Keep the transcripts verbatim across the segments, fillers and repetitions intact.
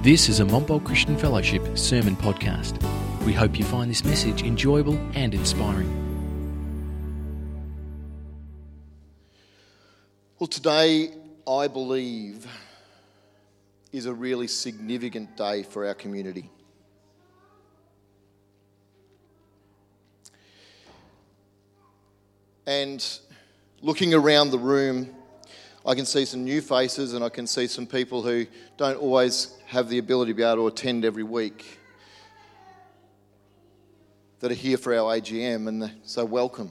This is a Mombold Christian Fellowship sermon podcast. We hope you find this message enjoyable and inspiring. Well, today, I believe, is a really significant day for our community. And looking around the room, I can see some new faces and I can see some people who don't always have the ability to be able to attend every week that are here for our A G M, and so welcome.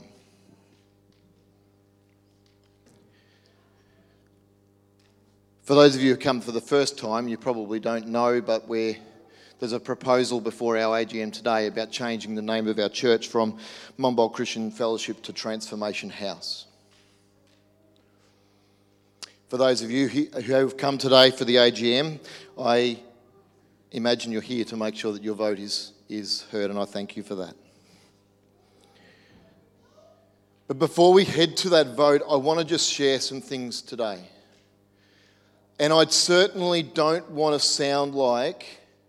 For those of you who come for the first time, you probably don't know, but we're, there's a proposal before our A G M today about changing the name of our church from Mombold Christian Fellowship to Transformation House. For those of you who have come today for the A G M, I imagine you're here to make sure that your vote is, is heard, and I thank you for that. But before we head to that vote, I want to just share some things today. And I certainly don't want to sound like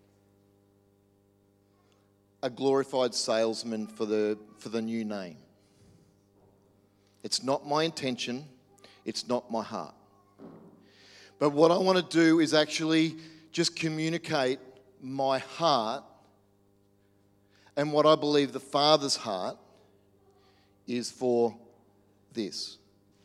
a glorified salesman for the, for the new name. It's not my intention. It's not my heart. But what I want to do is actually just communicate my heart and what I believe the Father's heart is for this.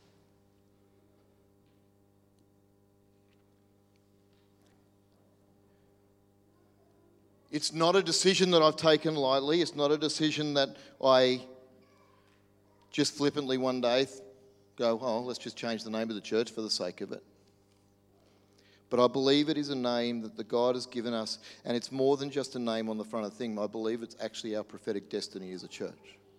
It's not a decision that I've taken lightly. It's not a decision that I just flippantly one day go, oh, let's just change the name of the church for the sake of it. But I believe it is a name that the God has given us, and it's more than just a name on the front of the thing. I believe it's actually our prophetic destiny as a church.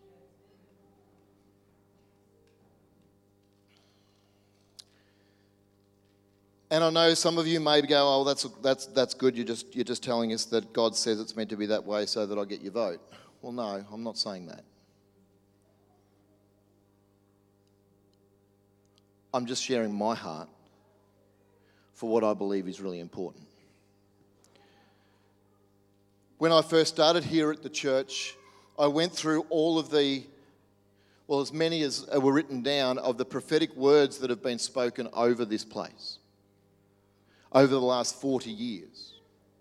And I know some of you may go, oh, that's that's that's good. You're just you're just telling us that God says it's meant to be that way so that I get your vote. Well, no, I'm not saying that. I'm just sharing my heart for what I believe is really important. When I first started here at the church, I went through all of the, well, as many as were written down of the prophetic words that have been spoken over this place over the last forty years.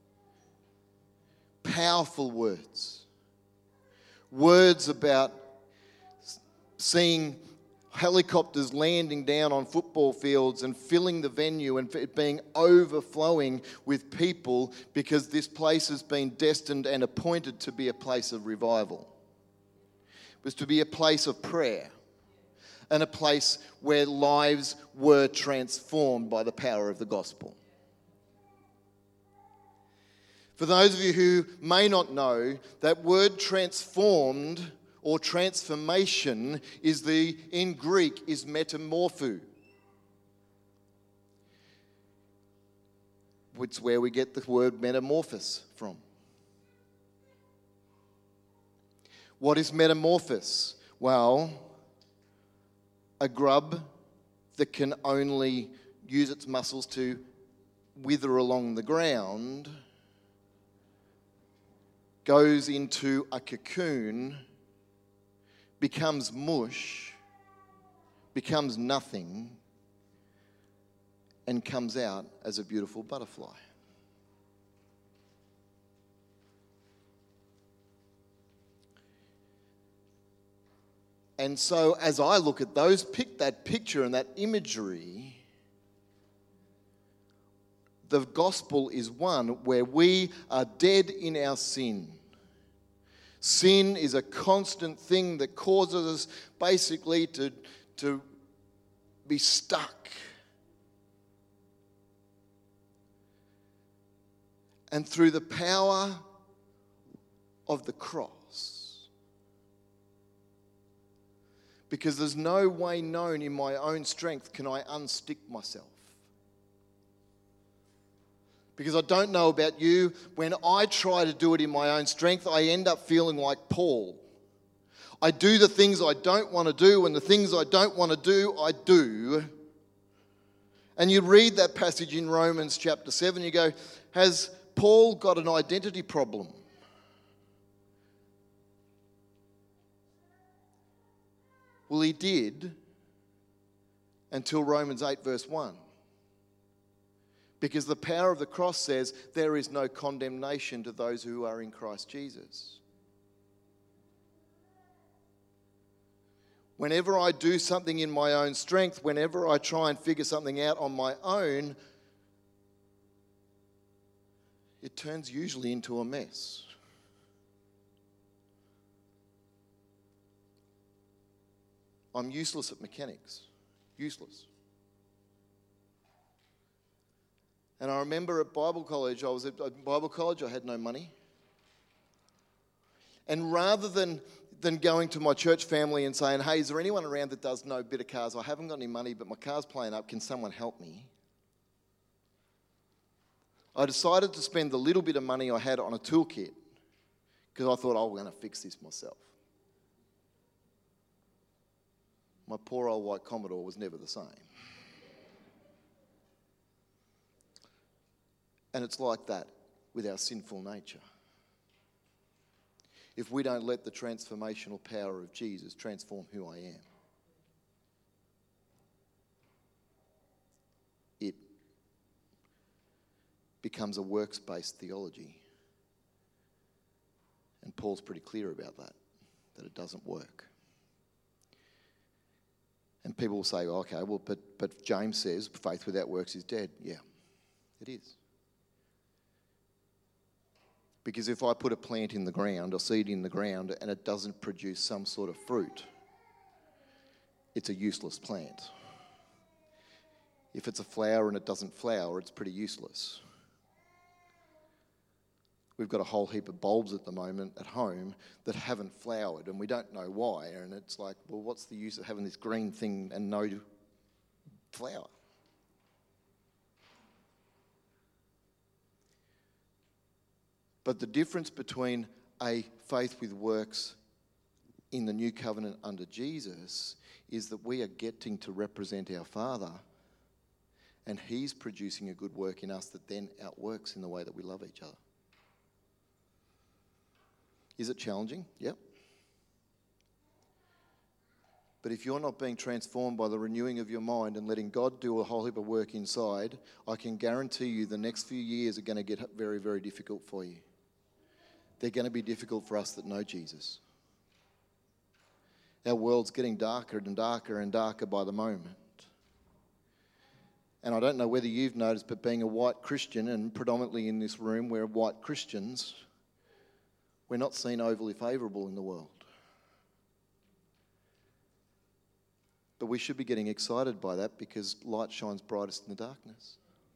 Powerful words. Words about seeing helicopters landing down on football fields and filling the venue and it being overflowing with people because this place has been destined and appointed to be a place of revival. It was to be a place of prayer and a place where lives were transformed by the power of the gospel. For those of you who may not know, that word transformed or transformation is the, in Greek, is metamorpho. It's where we get the word metamorphosis from. What is metamorphosis? Well, a grub that can only use its muscles to wither along the ground goes into a cocoon, becomes mush, becomes nothing, and comes out as a beautiful butterfly. And so as I look at those, pick that picture and that imagery, the gospel is one where we are dead in our sin. Sin is a constant thing that causes us basically to, to be stuck. And through the power of the cross, because there's no way known in my own strength can I unstick myself. Because I don't know about you, when I try to do it in my own strength, I end up feeling like Paul. I do the things I don't want to do, and the things I don't want to do, I do. And you read that passage in Romans chapter seven, you go, has Paul got an identity problem? Well, he did until Romans eight verse one. Because the power of the cross says there is no condemnation to those who are in Christ Jesus. Whenever I do something in my own strength, whenever I try and figure something out on my own, it turns usually into a mess. I'm useless at mechanics. Useless. And I remember at Bible college, I was at Bible college, I had no money. And rather than, than going to my church family and saying, hey, is there anyone around that does know a bit of cars? I haven't got any money, but my car's playing up. Can someone help me? I decided to spend the little bit of money I had on a toolkit because I thought, oh, we're going to fix this myself. My poor old white Commodore was never the same. And it's like that with our sinful nature. If we don't let the transformational power of Jesus transform who I am, it becomes a works-based theology. And Paul's pretty clear about that, that it doesn't work. And people will say, okay, well, but, but James says faith without works is dead. Yeah, it is. Because if I put a plant in the ground, a seed in the ground, and it doesn't produce some sort of fruit, it's a useless plant. If it's a flower and it doesn't flower, it's pretty useless. We've got a whole heap of bulbs at the moment at home that haven't flowered, and we don't know why. And it's like, well, what's the use of having this green thing and no flower? But the difference between a faith with works in the new covenant under Jesus is that we are getting to represent our Father, and He's producing a good work in us that then outworks in the way that we love each other. Is it challenging? Yep. But if you're not being transformed by the renewing of your mind and letting God do a whole heap of work inside, I can guarantee you the next few years are going to get very, very difficult for you. They're going to be difficult for us that know Jesus. Our world's getting darker and darker and darker by the moment. And I don't know whether you've noticed, but being a white Christian, and predominantly in this room we're white Christians, we're not seen overly favourable in the world. But we should be getting excited by that because light shines brightest in the darkness.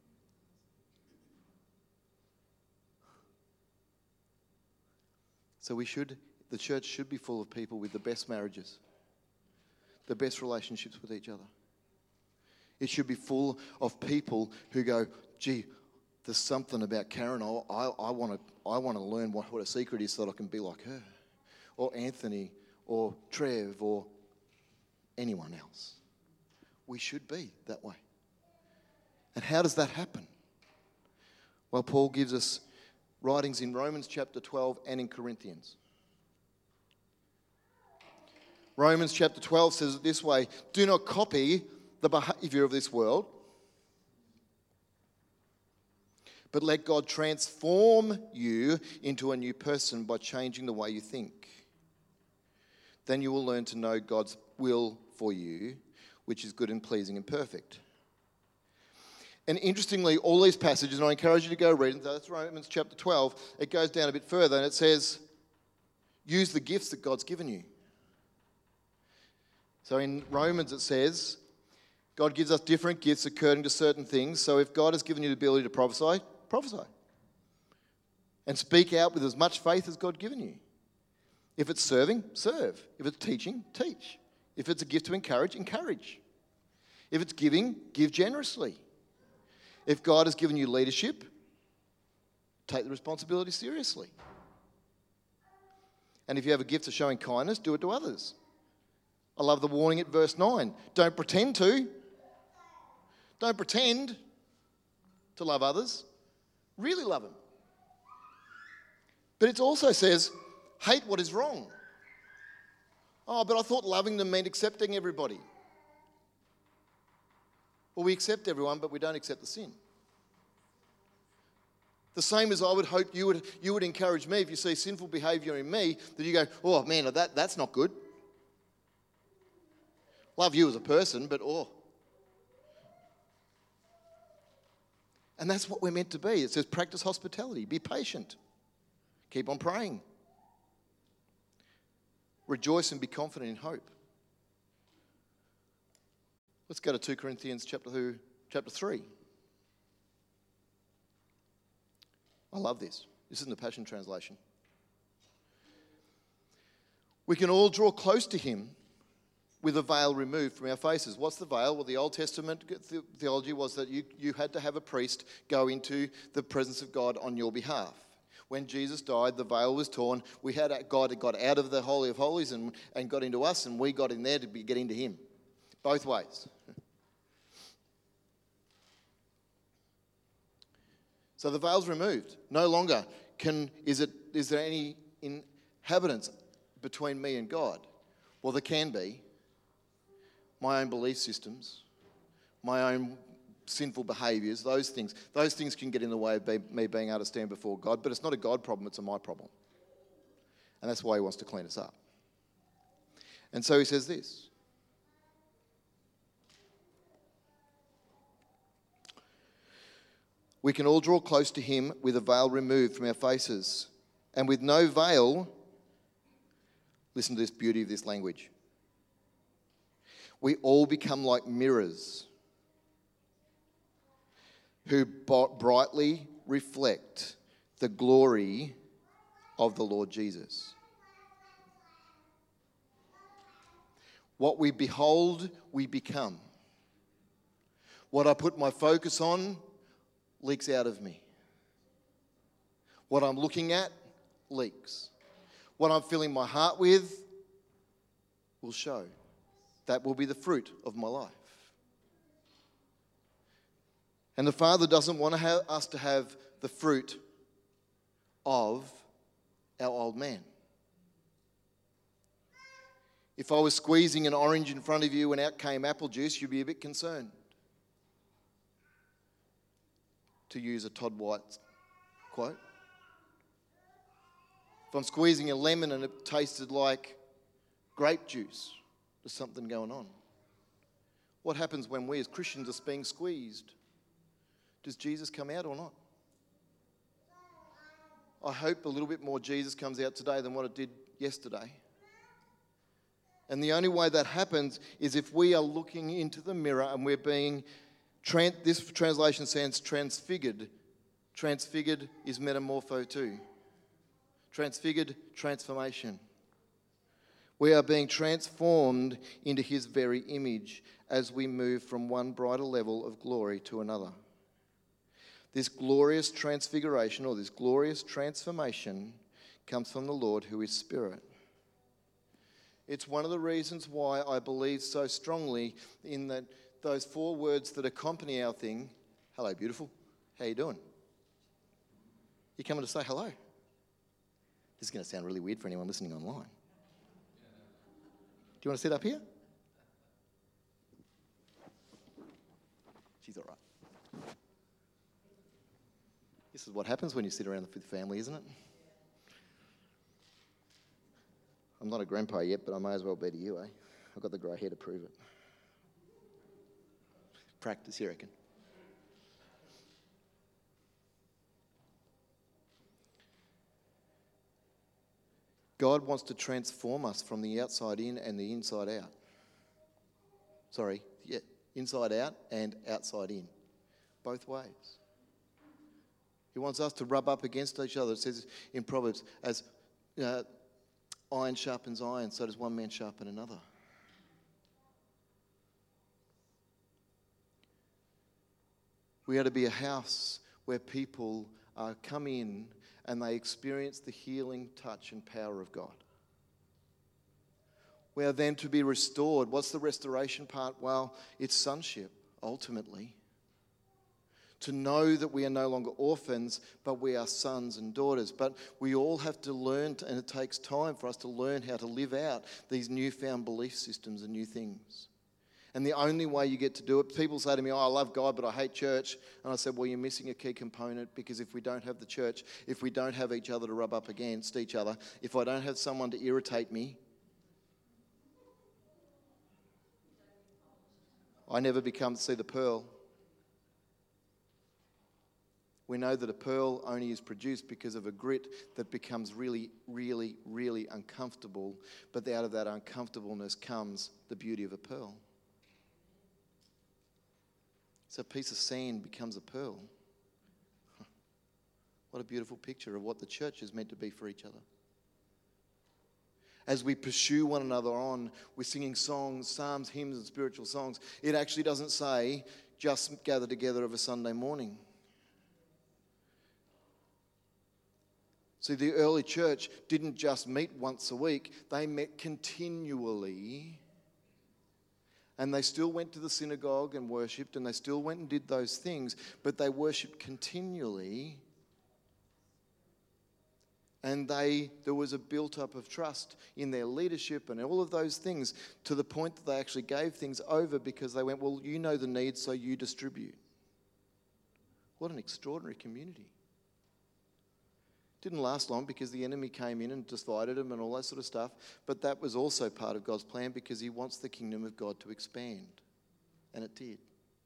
So we should, the church should be full of people with the best marriages, the best relationships with each other. It should be full of people who go, gee, there's something about Karen. I, I, I want to I want to learn what, what a secret is so that I can be like her. Or Anthony, or Trev, or anyone else. We should be that way. And how does that happen? Well, Paul gives us writings in Romans chapter twelve and in Corinthians. Romans chapter twelve says it this way: do not copy the behavior of this world, but let God transform you into a new person by changing the way you think. Then you will learn to know God's will for you, which is good and pleasing and perfect. And interestingly, all these passages, and I encourage you to go read them, that's Romans chapter twelve, it goes down a bit further and it says, use the gifts that God's given you. So in Romans it says, God gives us different gifts according to certain things. So if God has given you the ability to prophesy, prophesy. And speak out with as much faith as God's given you. If it's serving, serve. If it's teaching, teach. If it's a gift to encourage, encourage. If it's giving, give generously. If God has given you leadership, take the responsibility seriously. And if you have a gift of showing kindness, do it to others. I love the warning at verse nine. Don't pretend to. Don't pretend to love others. Really love them. But it also says, hate what is wrong. Oh, but I thought loving them meant accepting everybody. Well, we accept everyone, but we don't accept the sin. The same as I would hope you would, you would encourage me if you see sinful behaviour in me, that you go, oh man, that, that's not good. Love you as a person, but oh. And that's what we're meant to be. It says practice hospitality, be patient, keep on praying. Rejoice and be confident in hope. Let's go to Second Corinthians chapter two, chapter three. I love this. This is in the Passion Translation. We can all draw close to him with a veil removed from our faces. What's the veil? Well, the Old Testament theology was that you, you had to have a priest go into the presence of God on your behalf. When Jesus died, the veil was torn. We had God had got out of the Holy of Holies and, and got into us, and we got in there to be, get into him. Both ways. So the veil's removed. No longer can is it is there any inhabitants between me and God? Well, there can be. My own belief systems, my own sinful behaviours, those things, those things can get in the way of me being able to stand before God, but it's not a God problem, it's a my problem. And that's why he wants to clean us up. And so he says this. We can all draw close to him with a veil removed from our faces. And with no veil, listen to this beauty of this language. We all become like mirrors who brightly reflect the glory of the Lord Jesus. What we behold, we become. What I put my focus on leaks out of me. What I'm looking at leaks. What I'm filling my heart with will show. That will be the fruit of my life. And the Father doesn't want to have us to have the fruit of our old man. If I was squeezing an orange in front of you and out came apple juice, you'd be a bit concerned. To use a Todd White quote. If I'm squeezing a lemon and it tasted like grape juice, there's something going on. What happens when we as Christians are being squeezed? Does Jesus come out or not? I hope a little bit more Jesus comes out today than what it did yesterday. And the only way that happens is if we are looking into the mirror and we're being, tran- this translation says transfigured. Transfigured is metamorpho too. Transfigured, transformation. We are being transformed into his very image as we move from one brighter level of glory to another. This glorious transfiguration or this glorious transformation comes from the Lord who is Spirit. It's one of the reasons why I believe so strongly in that those four words that accompany our thing. Hello, beautiful. How you doing? You coming to say hello? This is going to sound really weird for anyone listening online. Do you want to sit up here? She's all right. This is what happens when you sit around with family, isn't it? I'm not a grandpa yet, but I may as well be to you, eh? I've got the grey hair to prove it. Practice, you reckon? God wants to transform us from the outside in and the inside out. Sorry, yeah, inside out and outside in. Both ways. He wants us to rub up against each other. It says in Proverbs, as uh, iron sharpens iron, so does one man sharpen another. We are to be a house where people uh, come in and they experience the healing touch and power of God. We are then to be restored. What's the restoration part? Well, it's sonship, ultimately. To know that we are no longer orphans, but we are sons and daughters. But we all have to learn, to, and it takes time for us to learn how to live out these newfound belief systems and new things. And the only way you get to do it, people say to me, oh, I love God, but I hate church. And I said, well, you're missing a key component, because if we don't have the church, if we don't have each other to rub up against each other, if I don't have someone to irritate me, I never become to see the pearl. We know that a pearl only is produced because of a grit that becomes really, really, really uncomfortable. But out of that uncomfortableness comes the beauty of a pearl. So a piece of sand becomes a pearl. What a beautiful picture of what the church is meant to be for each other. As we pursue one another on, we're singing songs, psalms, hymns, and spiritual songs. It actually doesn't say just gather together of a Sunday morning. See, the early church didn't just meet once a week, they met continually. And they still went to the synagogue and worshipped, and they still went and did those things, but they worshipped continually. And they there was a built-up of trust in their leadership and all of those things, to the point that they actually gave things over because they went, well, you know the needs, so you distribute. What an extraordinary community. Didn't last long because the enemy came in and divided them and all that sort of stuff. But that was also part of God's plan, because he wants the kingdom of God to expand. And it did.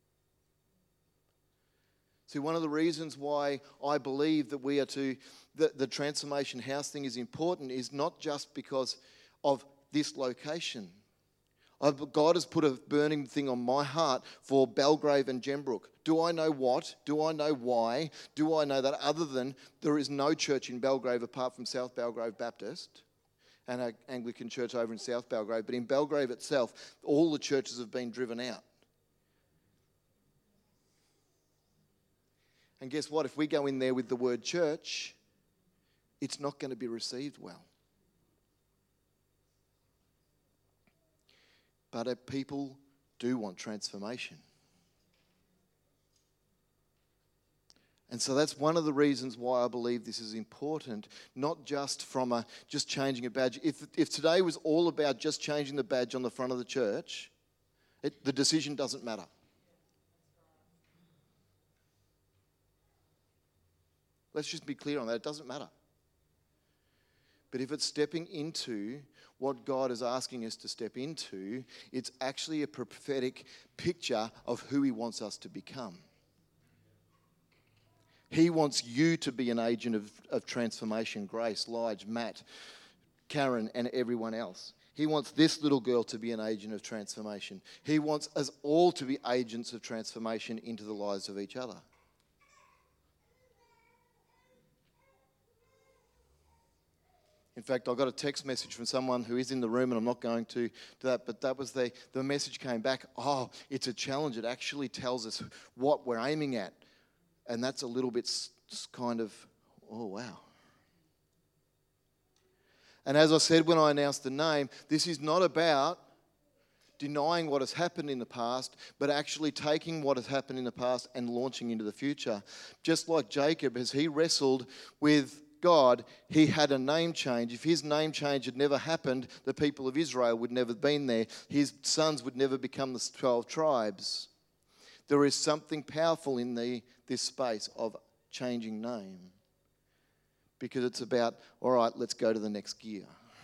See, one of the reasons why I believe that we are to, the, the Transformation House thing is important, is not just because of this location. I've, God has put a burning thing on my heart for Belgrave and Gembrook. Do I know what? Do I know why? Do I know that other than there is no church in Belgrave apart from South Belgrave Baptist and an Anglican church over in South Belgrave, but in Belgrave itself, all the churches have been driven out. And guess what? If we go in there with the word church, it's not going to be received well. But uh, people do want transformation. And so that's one of the reasons why I believe this is important, not just from a just changing a badge. If if today was all about just changing the badge on the front of the church, it, the decision doesn't matter. Let's just be clear on that. It doesn't matter. But if it's stepping into what God is asking us to step into, it's actually a prophetic picture of who he wants us to become. He wants you to be an agent of, of transformation. Grace, Lige, Matt, Karen, and everyone else. He wants this little girl to be an agent of transformation. He wants us all to be agents of transformation into the lives of each other. In fact, I got a text message from someone who is in the room, and I'm not going to do that, but that was the, the message came back, oh, it's a challenge. It actually tells us what we're aiming at. And that's a little bit kind of, oh, wow. And as I said when I announced the name, this is not about denying what has happened in the past, but actually taking what has happened in the past and launching into the future. Just like Jacob, as he wrestled with God, he had a name change. If his name change had never happened, the people of Israel would never have been there. His sons would never become the twelve tribes. There is something powerful in the, this space of changing name, because it's about, all right, let's go to the next gear.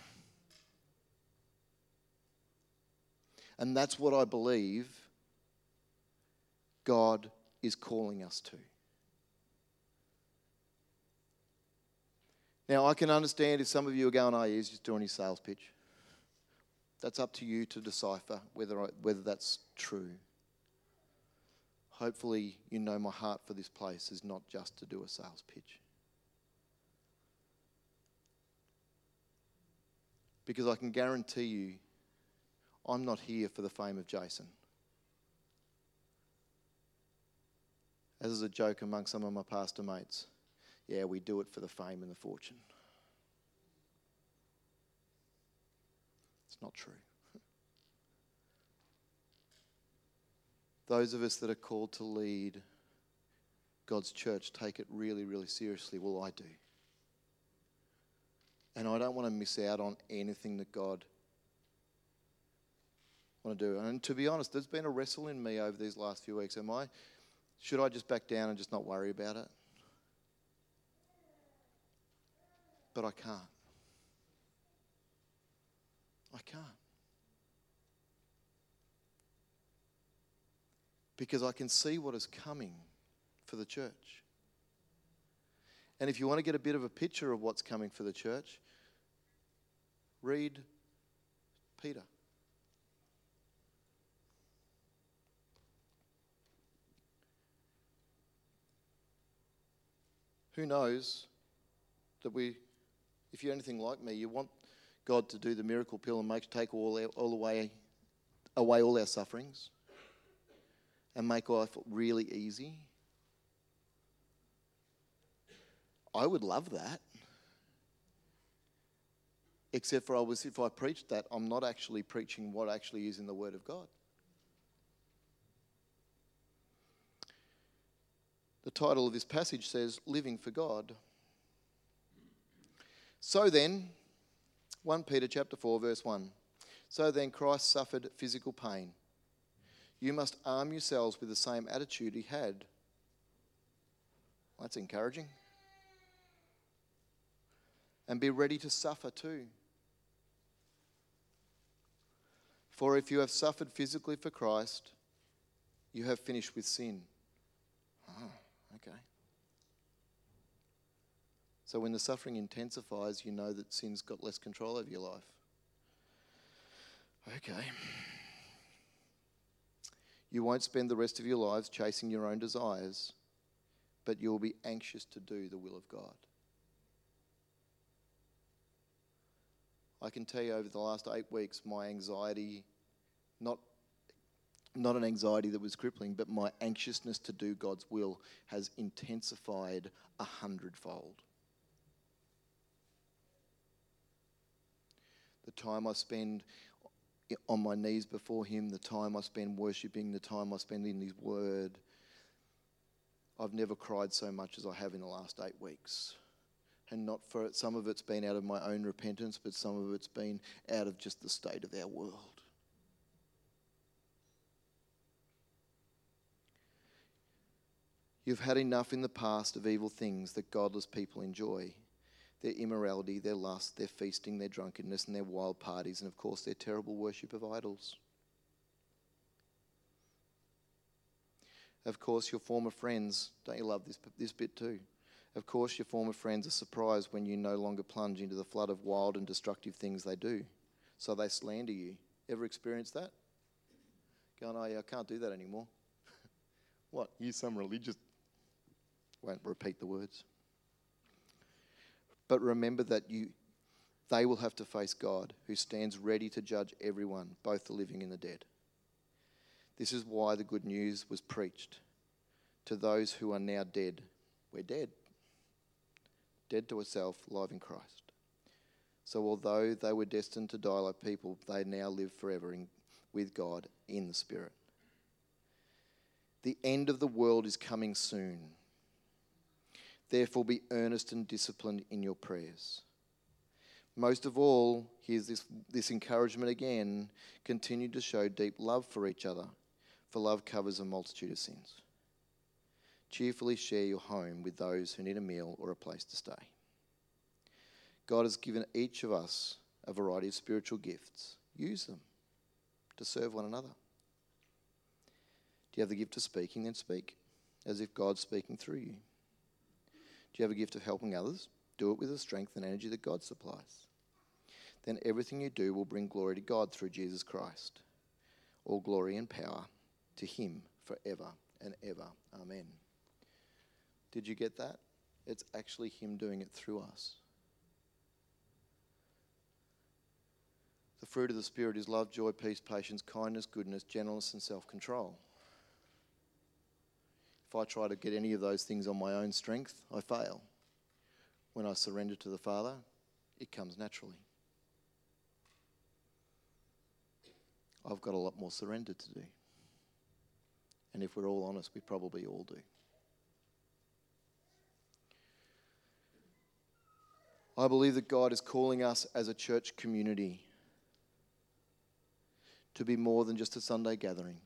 And that's what I believe God is calling us to. Now, I can understand if some of you are going, oh, he's just doing his sales pitch. That's up to you to decipher whether I, whether that's true. Hopefully, you know my heart for this place is not just to do a sales pitch. Because I can guarantee you, I'm not here for the fame of Jason. As is a joke among some of my pastor mates, yeah, we do it for the fame and the fortune. It's not true. Those of us that are called to lead God's church take it really, really seriously. Well, I do. And I don't want to miss out on anything that God want to do. And to be honest, there's been a wrestle in me over these last few weeks. Am I, should I just back down and just not worry about it? But I can't. I can't. Because I can see what is coming for the church. And if you want to get a bit of a picture of what's coming for the church, read Peter. Who knows that we, if you're anything like me, you want God to do the miracle pill and make take all our, all away, away all our sufferings and make life really easy. I would love that. Except for I was, if I preached that, I'm not actually preaching what actually is in the Word of God. The title of this passage says, Living for God. So then, First Peter chapter four, verse one. So then Christ suffered physical pain. You must arm yourselves with the same attitude he had. That's encouraging. And be ready to suffer too. For if you have suffered physically for Christ, you have finished with sin. Oh, okay. So when the suffering intensifies, you know that sin's got less control over your life. Okay. You won't spend the rest of your lives chasing your own desires, but you'll be anxious to do the will of God. I can tell you over the last eight weeks, my anxiety, not, not an anxiety that was crippling, but my anxiousness to do God's will has intensified a hundredfold. The time I spend on my knees before him, the time I spend worshipping, the time I spend in his word. I've never cried so much as I have in the last eight weeks. And not for it, some of it's been out of my own repentance, but some of it's been out of just the state of our world. You've had enough in the past of evil things that godless people enjoy. Their immorality, their lust, their feasting, their drunkenness, and their wild parties, and of course their terrible worship of idols. Of course, your former friends, don't you love this, this bit too? Of course, your former friends are surprised when you no longer plunge into the flood of wild and destructive things they do. So they slander you. Ever experienced that? Going, oh yeah, I can't do that anymore. What? You some religious... Won't repeat the words. But remember that you, they will have to face God, who stands ready to judge everyone, both the living and the dead. This is why the good news was preached to those who are now dead. We're dead. Dead to ourselves, alive in Christ. So although they were destined to die like people, they now live forever in, with God in the Spirit. The end of the world is coming soon. Therefore be earnest and disciplined in your prayers. Most of all, here's this, this encouragement again, continue to show deep love for each other, for love covers a multitude of sins. Cheerfully share your home with those who need a meal or a place to stay. God has given each of us a variety of spiritual gifts. Use them to serve one another. Do you have the gift of speaking? Then speak as if God's speaking through you. Do you have a gift of helping others? Do it with the strength and energy that God supplies. Then everything you do will bring glory to God through Jesus Christ. All glory and power to him forever and ever. Amen. Did you get that? It's actually him doing it through us. The fruit of the Spirit is love, joy, peace, patience, kindness, goodness, gentleness, and self-control. If I try to get any of those things on my own strength, I fail. When I surrender to the Father, it comes naturally. I've got a lot more surrender to do. And if we're all honest, we probably all do. I believe that God is calling us as a church community to be more than just a Sunday gathering,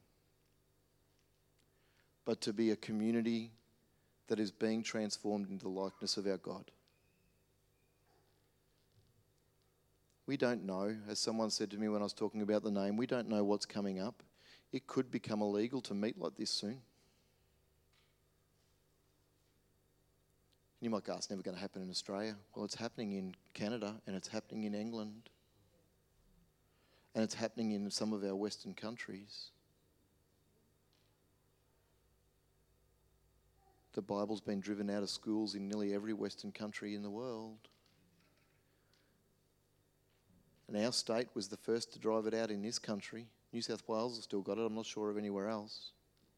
but to be a community that is being transformed into the likeness of our God. We don't know, as someone said to me when I was talking about the name, we don't know what's coming up. It could become illegal to meet like this soon. You might go, it's never going to happen in Australia. Well, it's happening in Canada, and it's happening in England, and it's happening in some of our Western countries. The Bible's been driven out of schools in nearly every Western country in the world. And our state was the first to drive it out in this country. New South Wales has still got it. I'm not sure of anywhere else.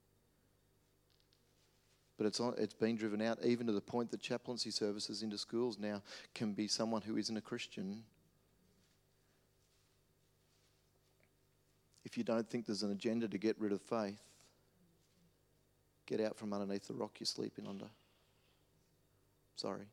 But it's on, it's been driven out even to the point that chaplaincy services into schools now can be someone who isn't a Christian. If you don't think there's an agenda to get rid of faith, get out from underneath the rock you're sleeping under. Sorry.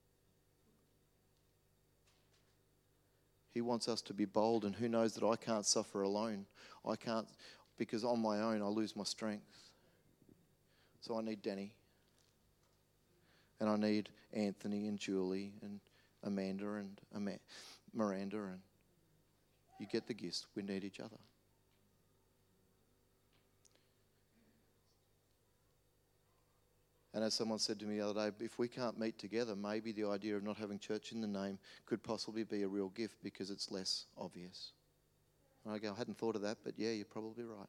He wants us to be bold, and who knows that I can't suffer alone. I can't, because on my own I lose my strength. So I need Danny. And I need Anthony and Julie and Amanda and Ama- Miranda. And you get the gist. We need each other. And as someone said to me the other day, if we can't meet together, maybe the idea of not having church in the name could possibly be a real gift because it's less obvious. And I go, I hadn't thought of that, but yeah, you're probably right.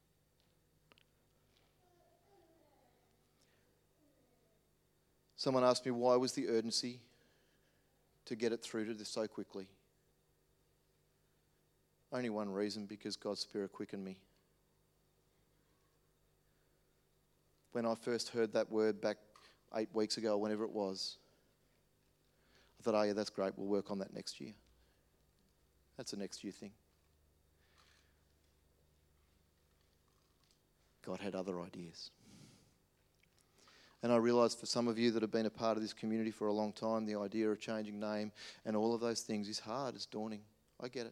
Someone asked me, why was the urgency to get it through to this so quickly? Only one reason, because God's Spirit quickened me. When I first heard that word back eight weeks ago, whenever it was, I thought, oh yeah, that's great, we'll work on that next year. That's a next year thing. God had other ideas. And I realised for some of you that have been a part of this community for a long time, the idea of changing name and all of those things is hard, it's daunting. I get it.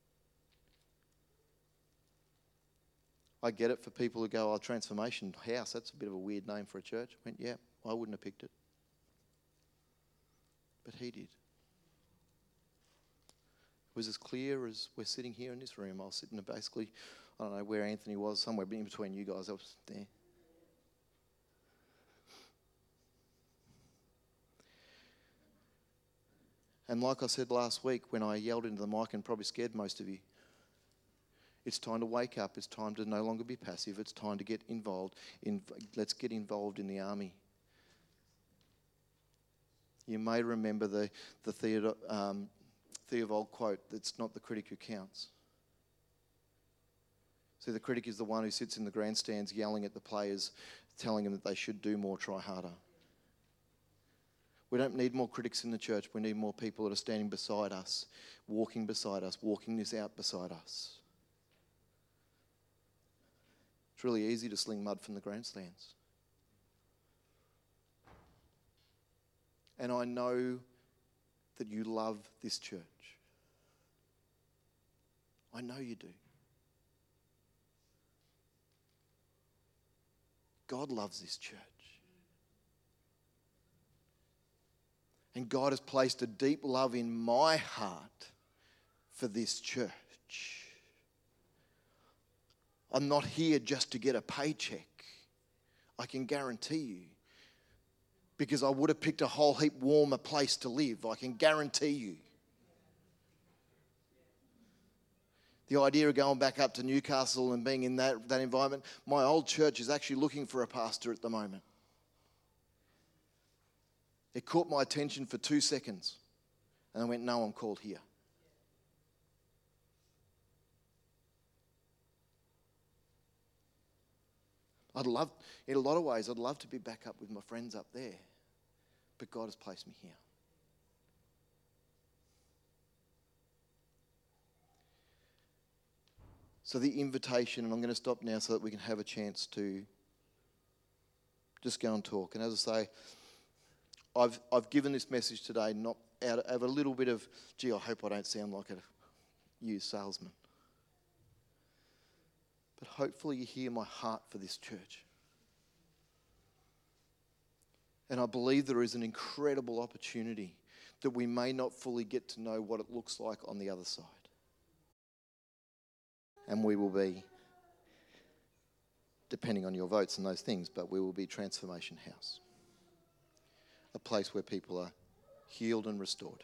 I get it for people who go, oh, Transformation House, that's a bit of a weird name for a church. I went, yeah, I wouldn't have picked it. But he did. It was as clear as we're sitting here in this room. I was sitting basically, I don't know where Anthony was, somewhere in between you guys. I was there. And like I said last week when I yelled into the mic and probably scared most of you, it's time to wake up. It's time to no longer be passive. It's time to get involved. In, let's get involved in the army. You may remember the, the Theodore, um, Theobald quote, that's not the critic who counts. See, the critic is the one who sits in the grandstands yelling at the players, telling them that they should do more, try harder. We don't need more critics in the church. We need more people that are standing beside us, walking beside us, walking this out beside us. It's really easy to sling mud from the grandstands. And I know that you love this church. I know you do. God loves this church. And God has placed a deep love in my heart for this church. I'm not here just to get a paycheck. I can guarantee you. Because I would have picked a whole heap warmer place to live. I can guarantee you. The idea of going back up to Newcastle and being in that, that environment, my old church is actually looking for a pastor at the moment. It caught my attention for two seconds. And I went, no, I'm called here. I'd love, in a lot of ways, I'd love to be back up with my friends up there. But God has placed me here. So the invitation, and I'm going to stop now so that we can have a chance to just go and talk. And as I say, I've I've given this message today not out of a little bit of, gee, I hope I don't sound like a used salesman. But hopefully you hear my heart for this church. And I believe there is an incredible opportunity that we may not fully get to know what it looks like on the other side. And we will be, depending on your votes and those things, but we will be Transformation House. A place where people are healed and restored,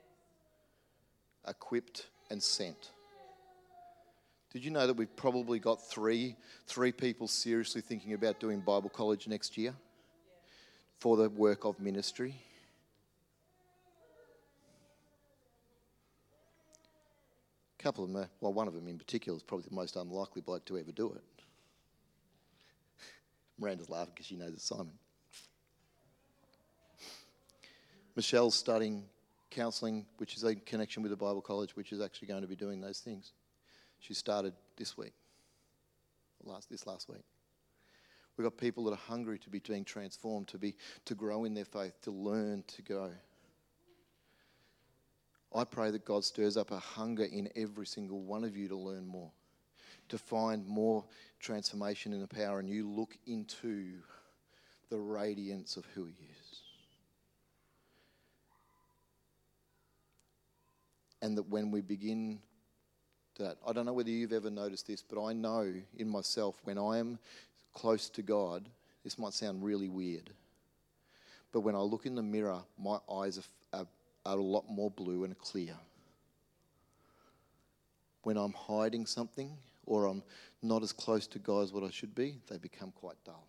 equipped and sent. Did you know that we've probably got three, three people seriously thinking about doing Bible college next year for the work of ministry? A couple of them, are, well, one of them in particular is probably the most unlikely bloke to ever do it. Miranda's laughing because she knows it's Simon. Michelle's studying counselling, which is a connection with the Bible college, which is actually going to be doing those things. She started this week, last this last week. We've got people that are hungry to be being transformed, to be to grow in their faith, to learn, to go. I pray that God stirs up a hunger in every single one of you to learn more, to find more transformation in the power, and you look into the radiance of who He is. And that when we begin that, I don't know whether you've ever noticed this, but I know in myself when I am close to God, this might sound really weird, but when I look in the mirror, my eyes are, are, are a lot more blue and clear. When I'm hiding something or I'm not as close to God as what I should be, they become quite dull.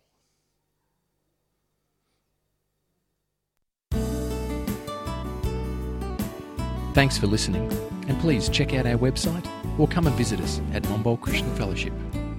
Thanks for listening, and please check out our website or come and visit us at Monbulk Christian Fellowship.